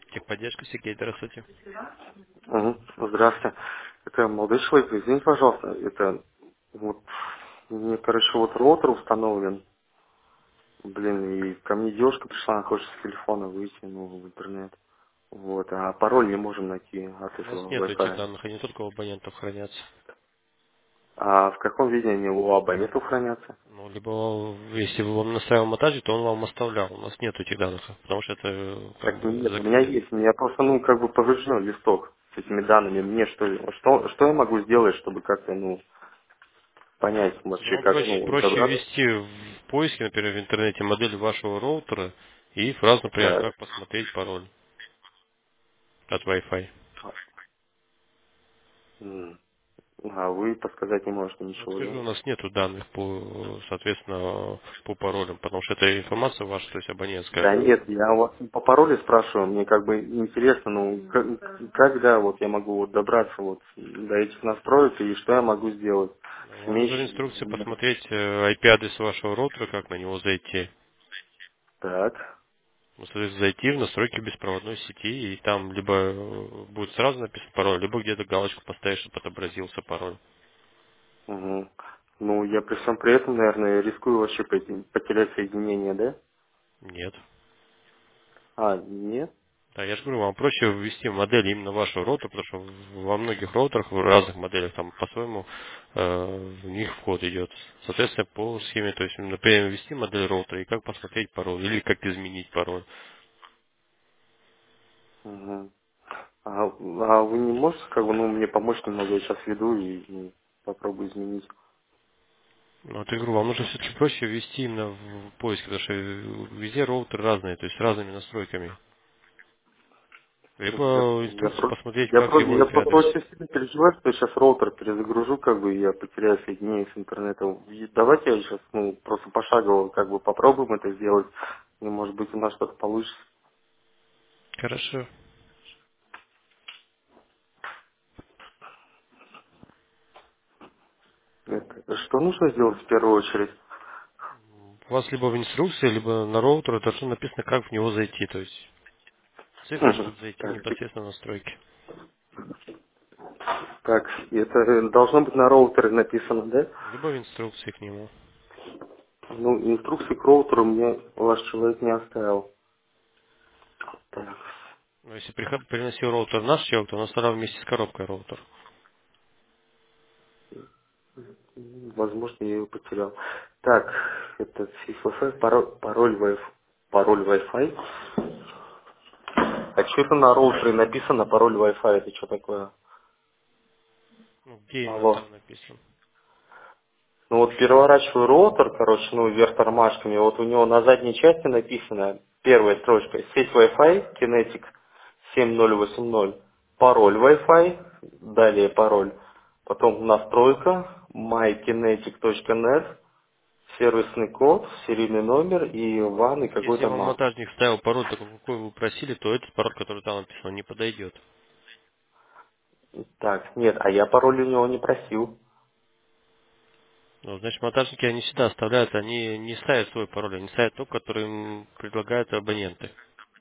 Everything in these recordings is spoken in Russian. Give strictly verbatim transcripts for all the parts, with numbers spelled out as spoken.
Техподдержка, Сергей, здравствуйте. Мгм. Здравствуйте. Это молодой человек, извините, пожалуйста, это вот мне, короче, вот роутер установлен, блин, и ко мне девушка пришла, она хочет с телефона выйти, ну, в интернет. Вот, а пароль не можем найти от У нас этого нет этих Wi-Fi. данных, они только у абонентов хранятся. А в каком виде они у абонентов хранятся? Ну, либо если вы вам наставил монтажи, то он вам оставлял. У нас нет этих данных, потому что это э, как Так, бы нет, у меня закрытый. есть, у меня просто, ну, как бы поврежден листок с этими данными. Мне что, что, что я могу сделать, чтобы как-то, ну, понять вообще, Вам как, проще, ну, проще добраться? ввести в поиске, например, в интернете модель вашего роутера и фразу, например, Так. как посмотреть пароль от Wi-Fi. М. А вы подсказать не можете Вот ничего, скажу, да? у нас нету данных по, соответственно, по паролям, потому что это информация ваша, то есть абонентская. Да нет, я у вас по паролю спрашиваю, мне как бы интересно, ну, к- когда вот я могу вот добраться вот до этих настроек и что я могу сделать с Вам нужно в инструкции имеющимися. посмотреть э, ай пи-адрес вашего роутера, как на него зайти. Так. Ну, соответственно, зайти в настройки беспроводной сети, и там либо э, будет сразу написан пароль, либо где-то галочку поставить, чтобы отобразился пароль. Угу. Ну, я при всем при этом, наверное, рискую вообще пойти- потерять соединение, да? Нет. А, нет? Да, я же говорю, вам проще ввести модель именно вашего роутера, потому что в- во многих роутерах, в разных моделях, там по-своему э, в них вход идет. Соответственно, по схеме, то есть, например, ввести модель роутера и как посмотреть пароль, или как изменить пароль. Угу. А, а вы не можете, как бы, ну, мне помочь немного, я сейчас веду и, ну, попробую изменить. Ну, вот я говорю, вам нужно все-таки проще ввести именно в поиск, потому что э, везде роутеры разные, то есть с разными настройками. Я, Либо я, инструкцию про- посмотреть, я, как про- его я просто ай пи-адрес. очень сильно переживаю, что я сейчас роутер перезагружу, как бы, и я потеряю соединение с интернетом. И давайте я сейчас, ну, просто пошагово, как бы, попробуем это сделать, и, может быть, у нас что-то получится. Хорошо. Это- что нужно сделать в первую очередь? У вас либо в инструкции, либо на роутер должно написано, как в него зайти, то есть цифры, Мгм. чтобы зайти Так, сек- непосредственно в настройки. так, и это э, должно быть на роутере написано, да? Либо в инструкции к нему. Ну, инструкции к роутеру мне ваш человек не оставил. Так. Но если приход- приносил роутер наш человек, то он оставлял вместе с коробкой роутер. М, Возможно, я его потерял. Так, это сеть Wi-Fi, пароль, пароль Wi-Fi. Пароль Wi-Fi. А что это на роутере написано пароль Wi-Fi? Это что такое? Ну, где именно Алло. там написано? Ну вот переворачиваю роутер, короче, ну вверх тормашками. Вот у него на задней части написано, первая строчка, сеть Wi-Fi, Kinetic семь ноль восемь ноль. Пароль Wi-Fi, далее пароль. Потом настройка, mykinetic.net, сервисный код, серийный номер и ван и Если какой-то вам мат. монтажник ставил пароль такой, какой вы просили, то этот пароль, который там написан, он не подойдет. Так, нет, а я пароль у него не просил. Ну, значит, монтажники, они всегда оставляют, они не ставят свой пароль, они ставят тот, который им предлагают абоненты.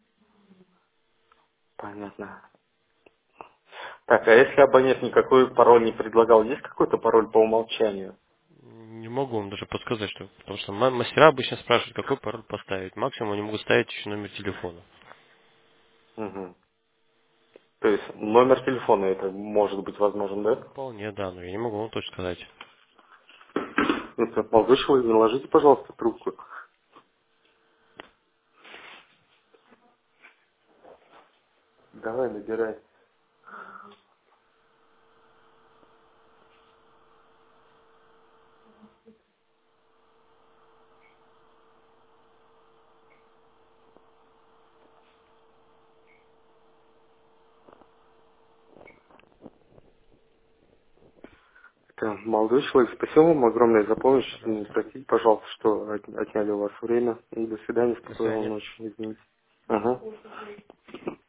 Понятно. Так, а если абонент никакой пароль не предлагал, есть какой-то пароль по умолчанию? Не могу вам даже подсказать, что, потому что ма- мастера обычно спрашивают, какой пароль поставить. Максимум они могут ставить еще номер телефона. Мгм. То есть номер телефона это может быть возможен, да? Вполне, да, но я не могу вам точно сказать. Это молодой человек, наложите, пожалуйста, трубку. Давай, набирай. Это молодой человек, спасибо вам огромное за помощь. Ну, Пожалуйста. простите, пожалуйста, что от- отняли у вас время. И до свидания, До спокойной свидания. ночи, извините. Ага.